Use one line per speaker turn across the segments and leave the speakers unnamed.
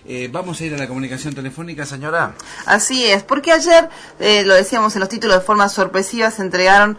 Vamos a ir a la comunicación telefónica, señora.
Así es, porque ayer, lo decíamos en los títulos, de forma sorpresiva se entregaron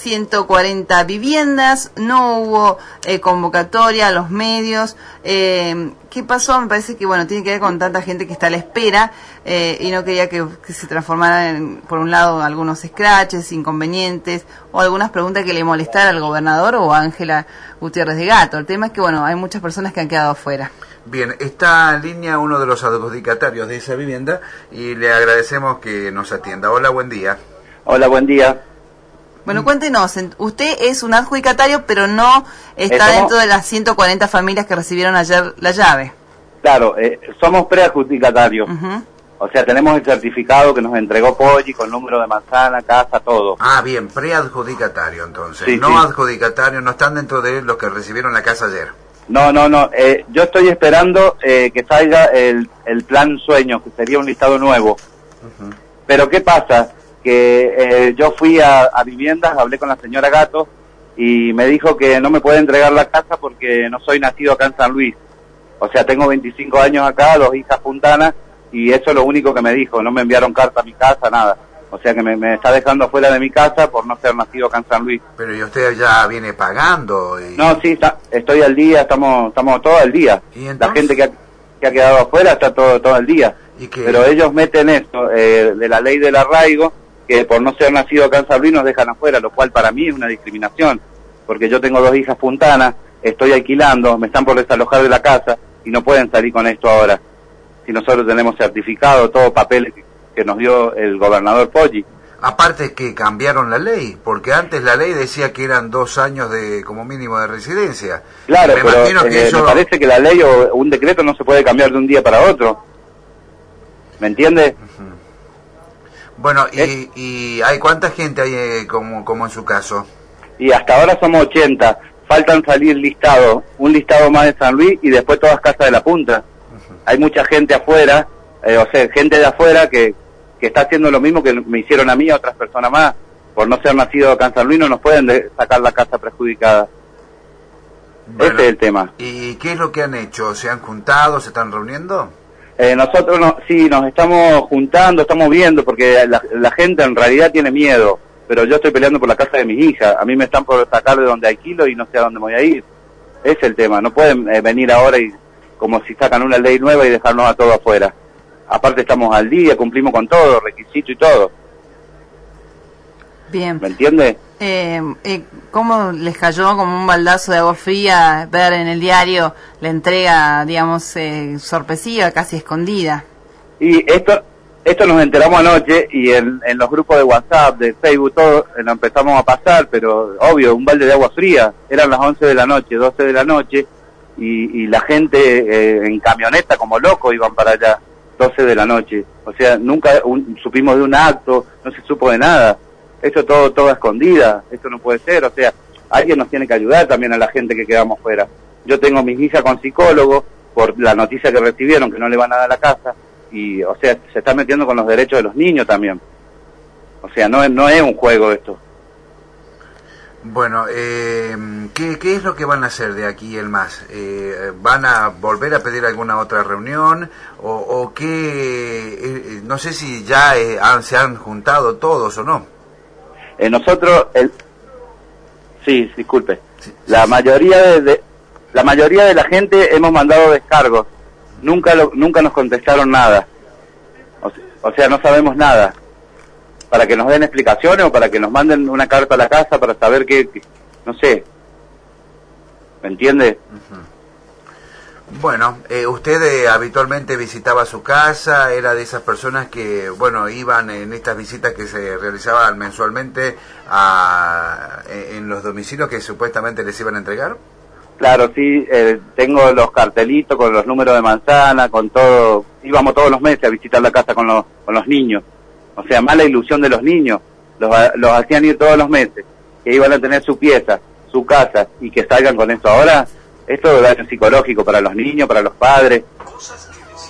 140 viviendas, no hubo convocatoria a los medios. ¿Qué pasó? Me parece que, bueno, tiene que ver con tanta gente que está a la espera y no quería que se transformaran en, por un lado, algunos scratches, inconvenientes o algunas preguntas que le molestaran al gobernador o a Ángela Gutiérrez de Gato. El tema es que, bueno, hay muchas personas que han quedado afuera.
Bien, está en línea uno de los adjudicatarios de esa vivienda y le agradecemos que nos atienda. Hola, buen día.
Hola, buen día.
Bueno, cuéntenos, usted es un adjudicatario, pero no está dentro de las 140 familias que recibieron ayer la llave.
Claro, somos preadjudicatarios. O sea, tenemos el certificado que nos entregó Poggi con número de manzana, casa, todo.
Ah, bien, preadjudicatario entonces.
Sí,
no
sí.
Adjudicatario, no están dentro de los que recibieron la casa ayer.
No. Yo estoy esperando que salga el plan sueño, que sería un listado nuevo. Pero ¿qué pasa? Que yo fui a viviendas, hablé con la señora Gato y me dijo que no me puede entregar la casa porque no soy nacido acá en San Luis. O sea, tengo 25 años acá, 2 hijas puntanas, y eso es lo único que me dijo. No me enviaron carta a mi casa, nada. O sea que me está dejando fuera de mi casa por no ser nacido acá en San Luis.
Pero ¿y usted ya viene pagando?
No, sí, estoy al día, estamos todo al día.
¿Y entonces?
La gente que ha quedado afuera está todo al día.
¿Y qué?
Pero ellos meten esto de la ley del arraigo, que por no ser nacido acá en San Luis nos dejan afuera, lo cual para mí es una discriminación, porque yo tengo 2 hijas puntanas, estoy alquilando, me están por desalojar de la casa y no pueden salir con esto ahora. Si nosotros tenemos certificado, todo papeles que nos dio el gobernador Poggi.
Aparte que cambiaron la ley, porque antes la ley decía que eran 2 años de como mínimo de residencia.
Claro,
pero
me parece que la ley o un decreto no se puede cambiar de un día para otro. ¿Me entiende?
Bueno, y hay ¿cuánta gente hay como en su caso?
Y hasta ahora somos 80. Faltan salir listados, un listado más de San Luis y después todas casas de la punta. Hay mucha gente afuera, o sea, gente de afuera que está haciendo lo mismo que me hicieron a mí y a otras personas más. Por no ser nacido acá en San Luis no nos pueden sacar la casa prejudicada. Bueno, ese es el tema.
¿Y qué es lo que han hecho? ¿Se han juntado? ¿Se están reuniendo?
Nosotros sí, nos estamos juntando, estamos viendo, porque la gente en realidad tiene miedo, pero yo estoy peleando por la casa de mis hijas. A mí me están por sacar de donde alquilo y no sé a dónde me voy a ir. Ese es el tema, no pueden venir ahora y como si sacan una ley nueva y dejarnos a todos afuera. Aparte estamos al día, cumplimos con todo, requisito y todo.
Bien.
¿Me entiende?
¿Cómo les cayó como un baldazo de agua fría ver en el diario la entrega, digamos, sorpresiva, casi escondida?
Y esto nos enteramos anoche y en los grupos de WhatsApp, de Facebook, todo, lo empezamos a pasar, pero obvio, un balde de agua fría. Eran las 11 de la noche, 12 de la noche, y la gente en camioneta como locos iban para allá, 12 de la noche. O sea, nunca supimos de un acto, no se supo de nada. Esto todo a escondida, esto no puede ser. O sea, alguien nos tiene que ayudar también a la gente que quedamos fuera. Yo tengo mis hijas con psicólogo por la noticia que recibieron, que no le van a dar la casa, y o sea, se está metiendo con los derechos de los niños también. O sea, no es un juego esto.
Bueno, ¿qué es lo que van a hacer de aquí en más? ¿Van a volver a pedir alguna otra reunión? ¿O qué? No sé si ya se han juntado todos o no.
Nosotros, sí, disculpe.
Sí,
la mayoría de la gente hemos mandado descargos. Nunca nos contestaron nada. O sea, no sabemos nada. Para que nos den explicaciones o para que nos manden una carta a la casa para saber qué no sé. ¿Me entiende?
Bueno, usted habitualmente visitaba su casa, era de esas personas que, bueno, iban en estas visitas que se realizaban mensualmente en los domicilios que supuestamente les iban a entregar.
Claro, sí, tengo los cartelitos con los números de manzana, con todo. Íbamos todos los meses a visitar la casa con los niños. O sea, más la ilusión de los niños. Los hacían ir todos los meses, que iban a tener su pieza, su casa, y que salgan con esto ahora. Esto es daño psicológico para los niños, para los padres.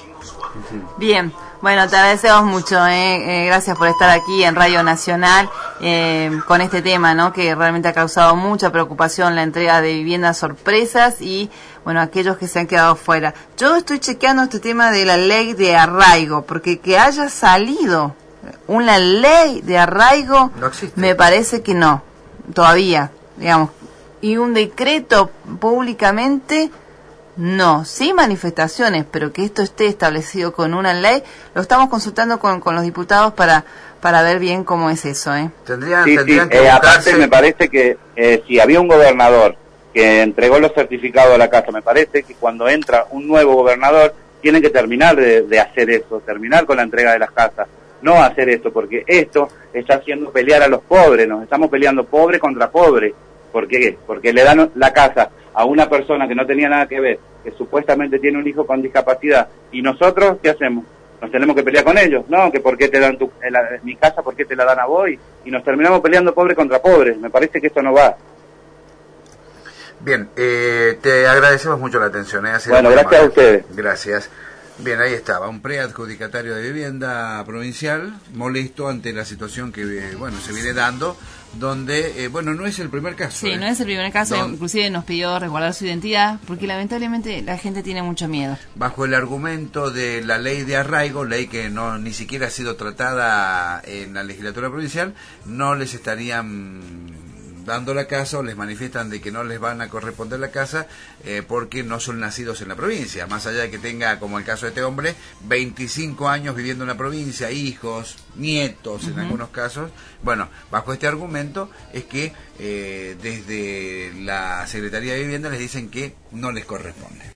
Bien, bueno, te agradecemos mucho, gracias por estar aquí en Radio Nacional con este tema, ¿no? Que realmente ha causado mucha preocupación la entrega de viviendas sorpresas y, bueno, aquellos que se han quedado fuera. Yo estoy chequeando este tema de la ley de arraigo, porque que haya salido una ley de arraigo,
no existe.
Me parece que no, todavía, digamos, y un decreto públicamente, no, sí manifestaciones, pero que esto esté establecido con una ley, lo estamos consultando con los diputados para ver bien cómo es eso, ¿eh?
Tendrían
Sí,
que
aparte me parece que si había un gobernador que entregó los certificados a la casa, me parece que cuando entra un nuevo gobernador tienen que terminar de hacer eso, terminar con la entrega de las casas, no hacer esto, porque esto está haciendo pelear a los pobres, nos estamos peleando pobre contra pobre. ¿Por qué? Porque le dan la casa a una persona que no tenía nada que ver, que supuestamente tiene un hijo con discapacidad, y nosotros, ¿qué hacemos? Nos tenemos que pelear con ellos, ¿no? Que por qué te dan mi casa, por qué te la dan a vos, y nos terminamos peleando pobre contra pobre. Me parece que esto no va.
Bien, te agradecemos mucho la atención.
Bueno, gracias a ustedes.
Gracias. Bien, ahí estaba, un preadjudicatario de vivienda provincial molesto ante la situación que, bueno, se viene dando, donde, bueno, no es el primer caso.
Sí, no es el primer caso, inclusive nos pidió resguardar su identidad, porque lamentablemente la gente tiene mucho miedo.
Bajo el argumento de la ley de arraigo, ley que no ni siquiera ha sido tratada en la legislatura provincial, no les estarían dando la casa, o les manifiestan de que no les van a corresponder la casa porque no son nacidos en la provincia, más allá de que tenga, como el caso de este hombre, 25 años viviendo en la provincia, hijos, nietos en algunos casos. Bueno, bajo este argumento es que desde la Secretaría de Vivienda les dicen que no les corresponde.